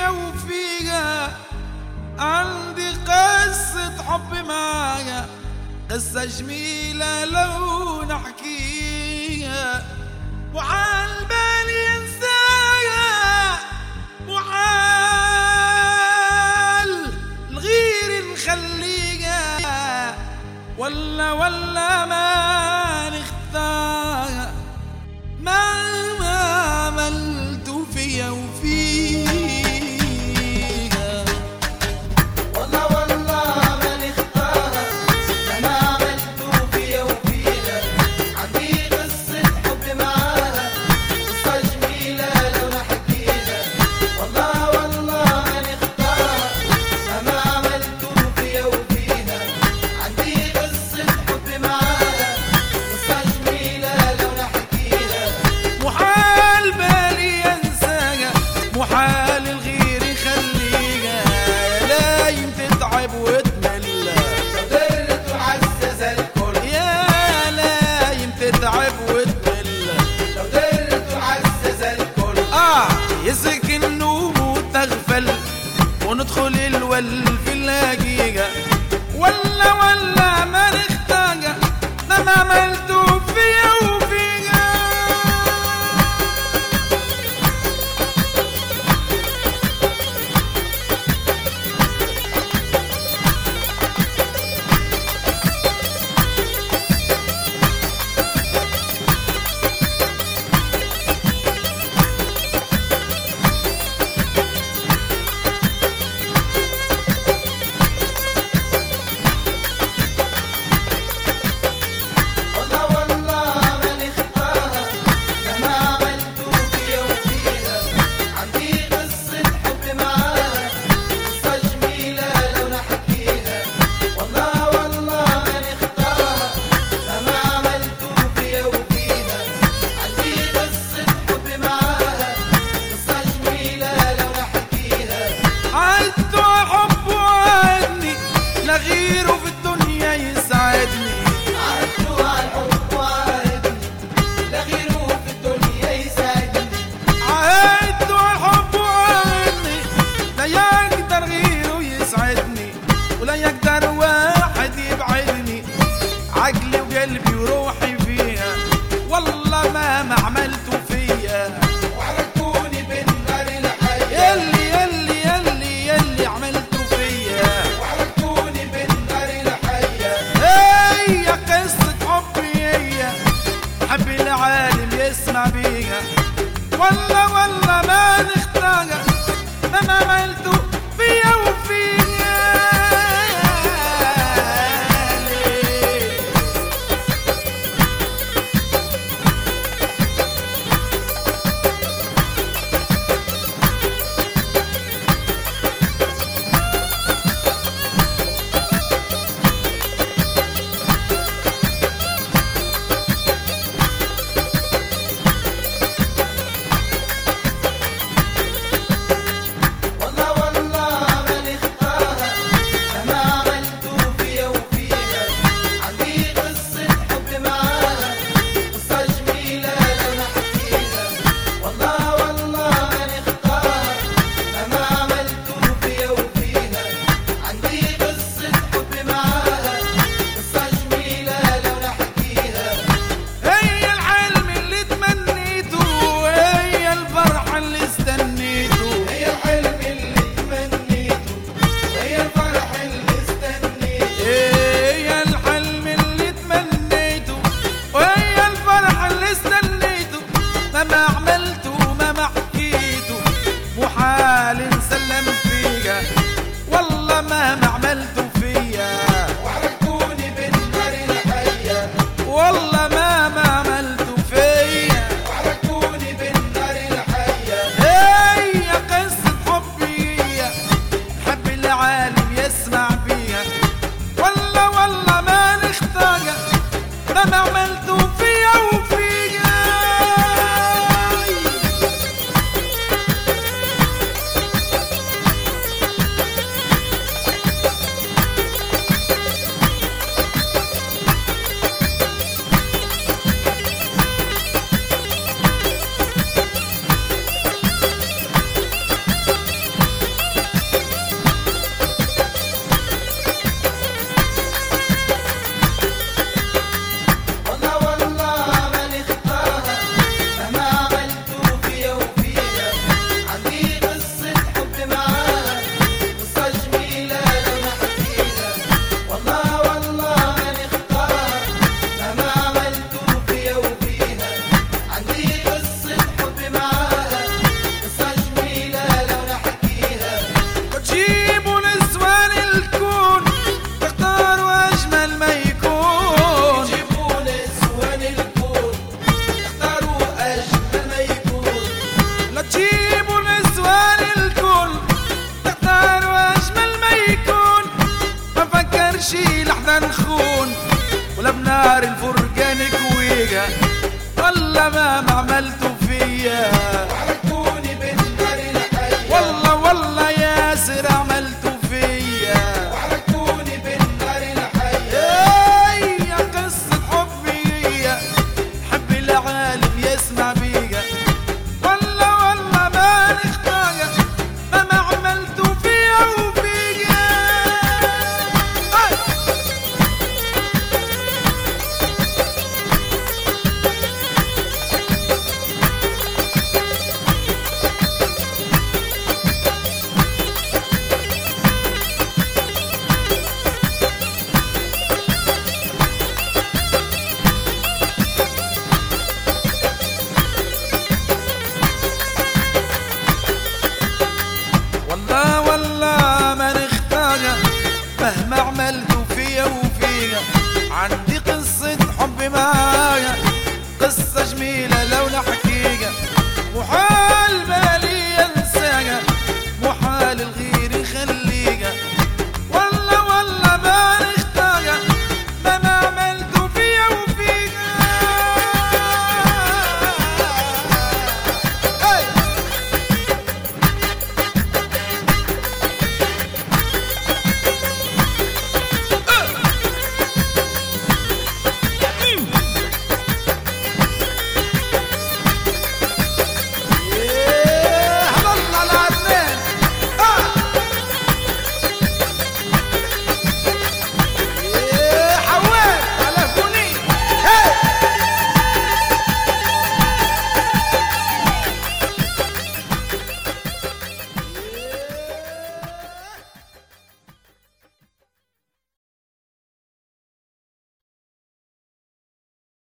فيا وفيها عندي قصة حب معايا، قصة جميلة لو نحكيها، وعالبال ينساها، وعال الغير نخليها، ولا ما نختارها، مهما عملتوا فيا وفيها. والله ما نختارها، مهما عملتوا فيا وفيها، عندي قصة حب معاها، قصة جميلة لو نحكيها. والله ما نختارها، مهما عملتوا فيا وفيها، عندي قصة حب معاها، قصة جميلة لو نحكيها. محال بالي ينساها، محال الغير يخليها، لايم تتعب وتمل، لو درت وعزز الكل، يا لايم تتعب وتمل، لو درت وعزز الكل. يسكن النوم وتغفل، وندخل الول في الهجيجة، ولا ما نختاجة، ما عملتوا فيا وفيها. غيره في الدنيا يسعدني، عدوا عالحب وعدني، لا غيره في الدنيا يسعدني. عدوا عالحب وعدني، لا يقدر غيره يسعدني، ولا يقدر واحد يبعدني، عقلي وقلبي وروحي فيها، والله ما عملتوا فيا، وحركتوني بالنار الحية، يلي عملتوا فيا، حب العالم يسمع بيها، والله ما نختارها، ما عملتوا